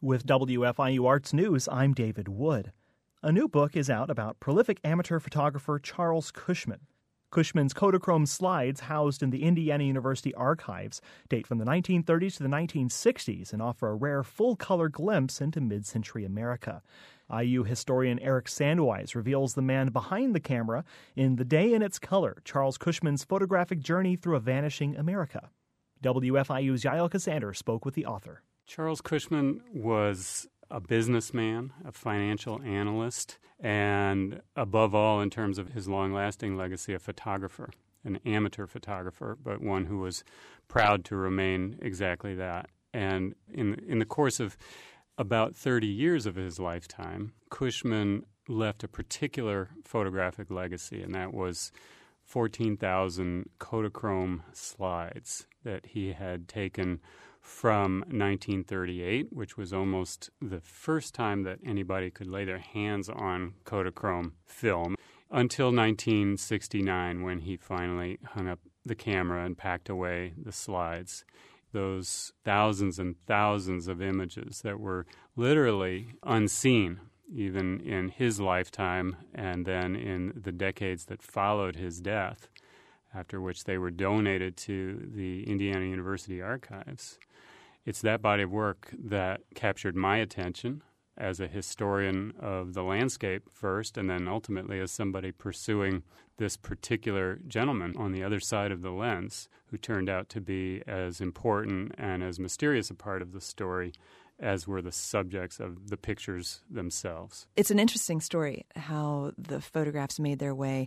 With WFIU Arts News, I'm David Wood. A new book is out about prolific amateur photographer Charles Cushman. Cushman's Kodachrome slides, housed in the Indiana University archives, date from the 1930s to the 1960s and offer a rare full-color glimpse into mid-century America. IU historian Eric Sandweiss reveals the man behind the camera in The Day in Its Color, Charles Cushman's photographic journey through a vanishing America. WFIU's Yael Cassander spoke with the author. Charles Cushman was a businessman, a financial analyst, and above all, in terms of his long-lasting legacy, a photographer, an amateur photographer, but one who was proud to remain exactly that. And in the course of about 30 years of his lifetime, Cushman left a particular photographic legacy, and that was 14,000 Kodachrome slides that he had taken from 1938, which was almost the first time that anybody could lay their hands on Kodachrome film, until 1969, when he finally hung up the camera and packed away the slides. Those thousands and thousands of images that were literally unseen, even in his lifetime and then in the decades that followed his death, after which they were donated to the Indiana University archives. It's that body of work that captured my attention as a historian of the landscape first, and then ultimately as somebody pursuing this particular gentleman on the other side of the lens, who turned out to be as important and as mysterious a part of the story as were the subjects of the pictures themselves. It's an interesting story how the photographs made their way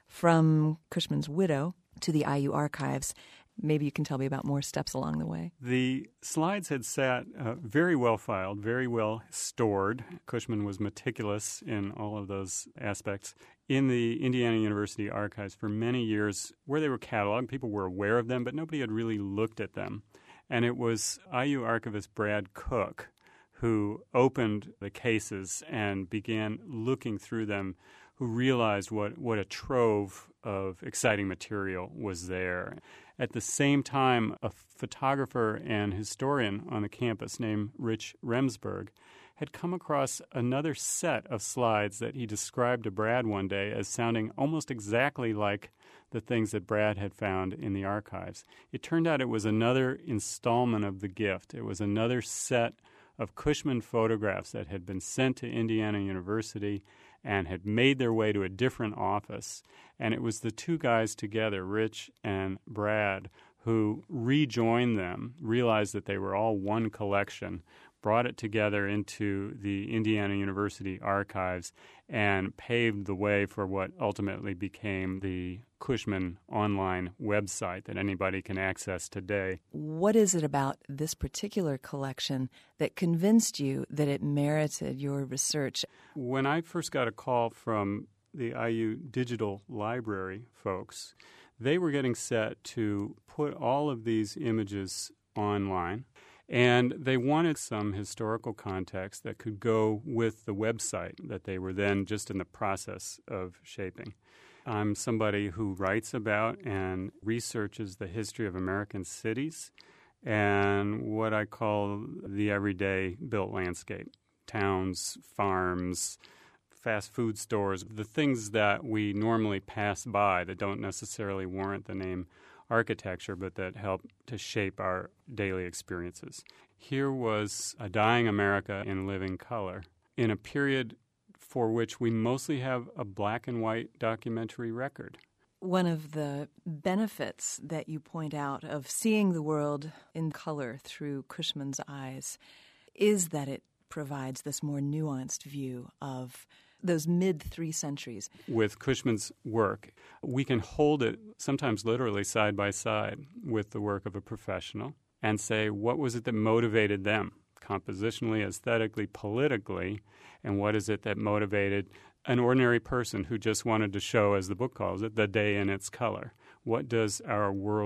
from Cushman's widow to the IU archives. Maybe you can tell me about more steps along the way. The slides had sat very well filed, very well stored. Cushman was meticulous in all of those aspects. In the Indiana University archives for many years, where they were cataloged, people were aware of them, but nobody had really looked at them. And it was IU archivist Brad Cook who opened the cases and began looking through them, who realized what a trove of exciting material was there. At the same time, a photographer and historian on the campus named Rich Remsburg had come across another set of slides that he described to Brad one day as sounding almost exactly like the things that Brad had found in the archives. It turned out it was another installment of the gift. It was another set of Cushman photographs that had been sent to Indiana University and had made their way to a different office. And it was the two guys together, Rich and Brad, who rejoined them, realized that they were all one collection, brought it together into the Indiana University archives, and paved the way for what ultimately became the Cushman online website that anybody can access today. What is it about this particular collection that convinced you that it merited your research? When I first got a call from the IU Digital Library folks, they were getting set to put all of these images online, and they wanted some historical context that could go with the website that they were then just in the process of shaping. I'm somebody who writes about and researches the history of American cities and what I call the everyday built landscape, towns, farms, fast food stores, the things that we normally pass by that don't necessarily warrant the name architecture, but that help to shape our daily experiences. Here was a dying America in living color in a period for which we mostly have a black and white documentary record. One of the benefits that you point out of seeing the world in color through Cushman's eyes is that it provides this more nuanced view of those mid-3 centuries. With Cushman's work, we can hold it sometimes literally side by side with the work of a professional and say, what was it that motivated them compositionally, aesthetically, politically, and what is it that motivated an ordinary person who just wanted to show, as the book calls it, the day in its color? What does our world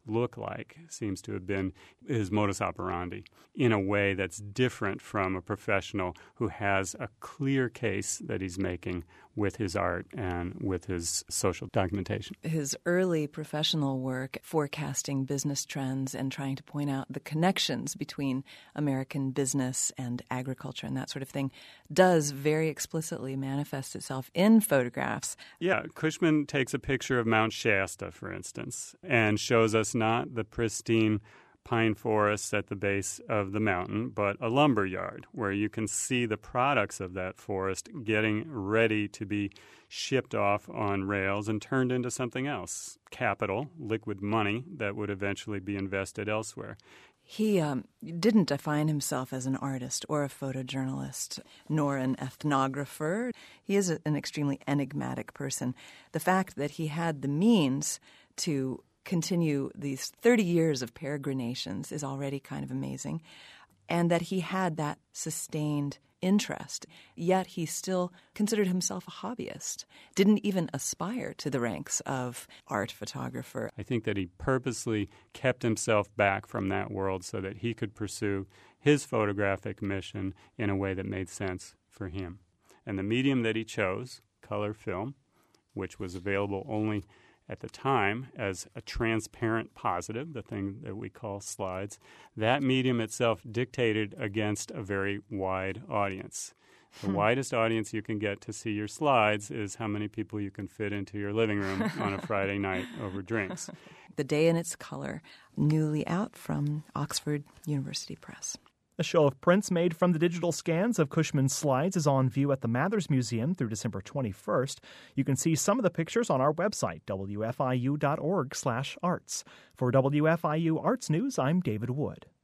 look like seems to have been his modus operandi in a way that's different from a professional who has a clear case that he's making with his art and with his social documentation. His early professional work forecasting business trends and trying to point out the connections between American business and agriculture and that sort of thing does very explicitly manifest itself in photographs. Yeah, Cushman takes a picture of Mount Shasta, for instance, and shows us not the pristine pine forests at the base of the mountain, but a lumber yard where you can see the products of that forest getting ready to be shipped off on rails and turned into something else, capital, liquid money that would eventually be invested elsewhere. He didn't define himself as an artist or a photojournalist, nor an ethnographer. He is an extremely enigmatic person. The fact that he had the means to continue these 30 years of peregrinations is already kind of amazing, and that he had that sustained interest, yet he still considered himself a hobbyist, didn't even aspire to the ranks of art photographer. I think that he purposely kept himself back from that world so that he could pursue his photographic mission in a way that made sense for him. And the medium that he chose, color film, which was available only at the time as a transparent positive, the thing that we call slides, that medium itself dictated against a very wide audience. The widest audience you can get to see your slides is how many people you can fit into your living room on a Friday night over drinks. The Day in Its Color, newly out from Oxford University Press. A show of prints made from the digital scans of Cushman's slides is on view at the Mathers Museum through December 21st. You can see some of the pictures on our website, wfiu.org/arts. For WFIU Arts News, I'm David Wood.